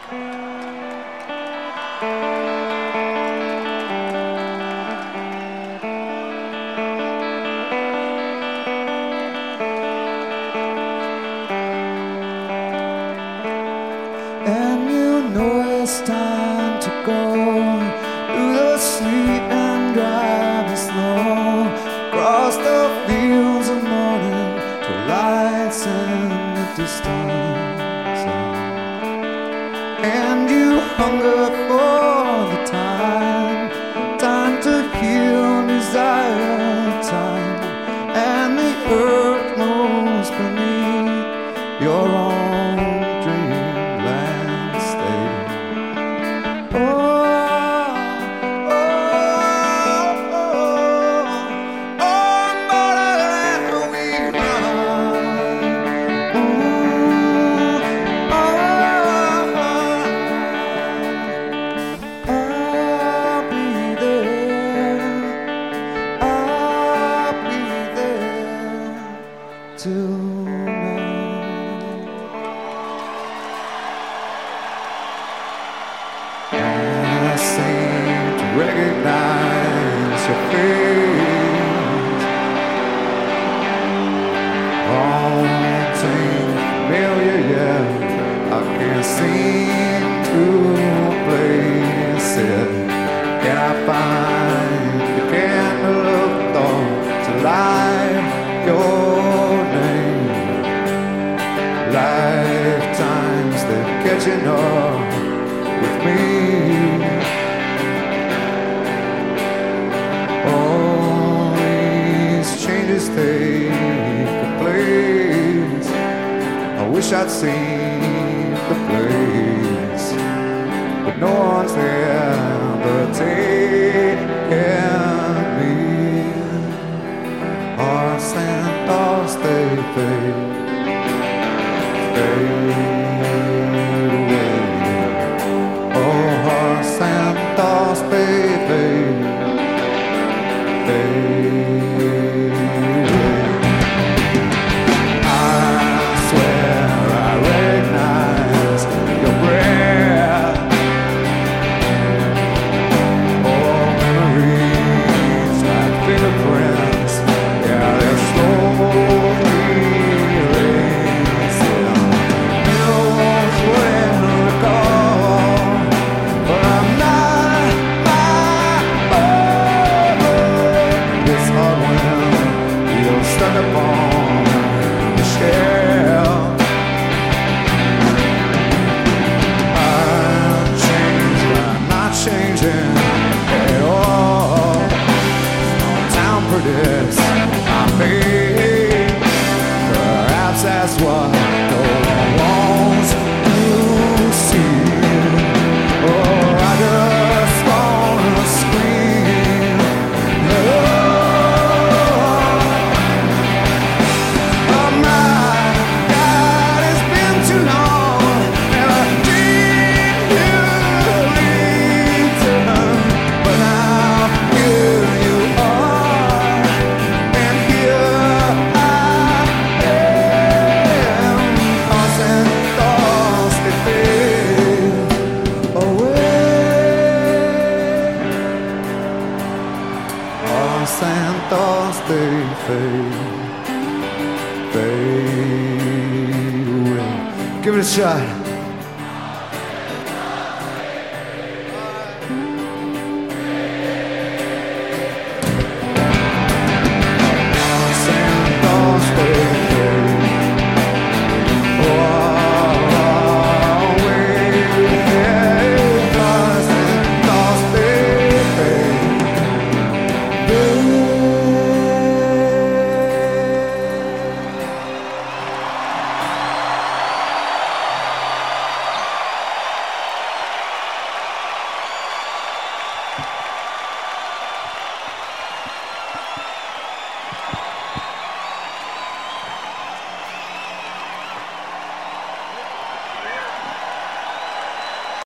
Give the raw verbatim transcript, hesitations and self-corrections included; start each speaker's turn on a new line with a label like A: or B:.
A: And you know it's time to go through the sleet and drive it slow, across the fields of morning to lights in the distance. And you hunger for the time, time to heal desire, time, and the earth moves beneath your own dreamland state. Oh, oh, oh, oh, on borderland we run. Ooh, oh, I'll be there, I'll be there tonight. I seem to recognize your face, haunting, familiar, yeah. I can't seem to place it. Can I find the candle of thought to light your name? Lifetimes they're catching up with me. All these changes take place. I wish I'd seen the place, but no one's ever taken me. Hearts and thoughts, they fade, fade. Thoughts fade, fade, fade. I swear I recognize your breath. Oh, memories like fingerprints, yeah, they're slowly erasing. Knows when to recall, but I'm not. Stuck upon the shell. I'm changed, but I'm not changing at all. Small town predicts my fate. Perhaps that's what no one wants to see. Oh, I just wanna scream. Oh, and thoughts they fade, fade away. Give it a shot.